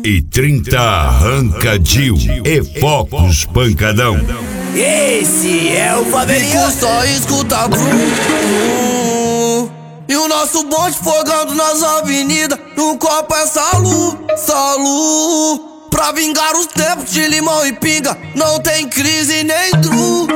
e 30 arranca-dil e focos pancadão. Esse é o Favelinha. Só escuta e o nosso bonde fogando nas avenidas. No copo é salu, salu. Pra vingar os tempos de limão e pinga. Não tem crise nem dru.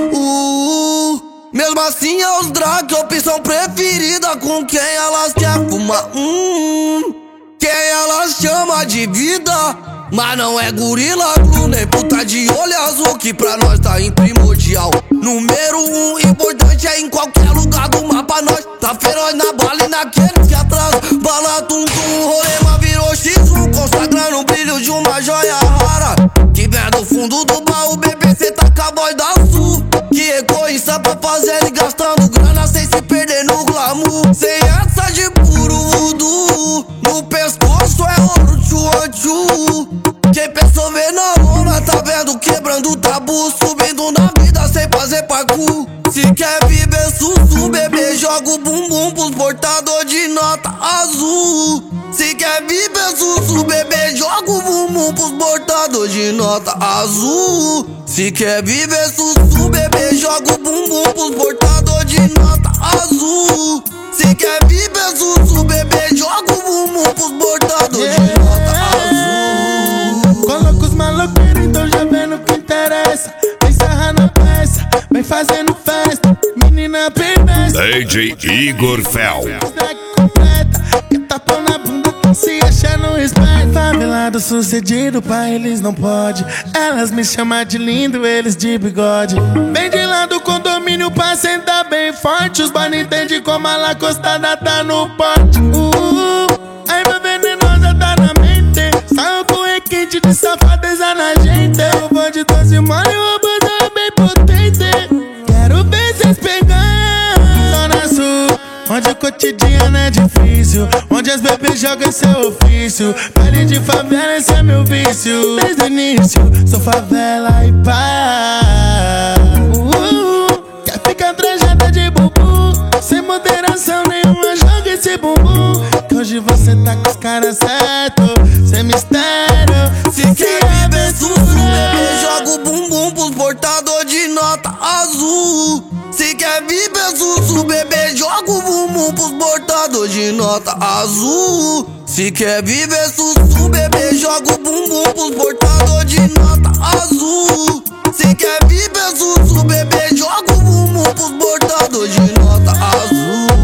Mesmo assim é os drag, opção preferida. Com quem elas querem fumar, quem elas chamam de vida. Mas não é gorila blue, nem puta de olho azul, que pra nós tá em primordial. Número 1, importante é em qualquer lugar do mapa. Nós tá feroz na bala e naqueles que atrasam. Bala tum tum, rolema virou X1, consagrando o brilho de uma joia rara. Que vem do fundo do baú, BBC tá com a voz da Sul. Que ecoa em Sampa fazendo e gastando grana sem se perder no glamour. Sem essa de puro voodoo, no pescoço é ouro tchu-tchu. Quem pensou ver na lona tá vendo quebrando o tabu, subindo na vida sem fazer parkour. Se quer viver sussu, bebê, joga o bumbum pros portador de nota azul. Se quer viver sussu, bebê, joga o bumbum pros portador de nota azul. Se quer viver sussu, bebê, joga o bumbum pros portador de nota azul. Se quer viver sussu, bebê, joga o bumbum pros portador de nota azul. Coloca os maloqueiros, então já vendo o que interessa. Vem sarrar na peça, vem fazendo festa. Menina perversa, DJ Igor Fel. completa, que tapão na bunda, se achando esperto. Favelado sucedido, pra eles não pode. Elas me chamam de lindo, eles de bigode. Vem de lá do condomínio pra sentar bem forte. Os boys não entendem como a lacostada tá no pote. Aí meu venenosa tá na mente. Saiu com requinte de safadeza na gente. O bonde doce mole, o bonde é bem potente. Quero ver cês pegar Zona Sul, onde o cotidiano é difícil, onde as bebês jogam seu ofício. Pele de favela, esse é meu vício. Desde o início, sou favela e pá. Quer ficar trajada de bumbum, sem moderação nenhuma, joga esse bumbum. Que hoje você tá com os caras certos, sem mistério. Se quer viver sussu, bebê, joga o bumbum pros portador de nota azul. Se quer viver sussu, bebê, joga o bumbum pros portador de nota azul. Se quer viver sussu, bebê, joga o bumbum pros portador de nota azul. Se quer viver sussu, bebê, joga o bumbum pros portador de nota azul.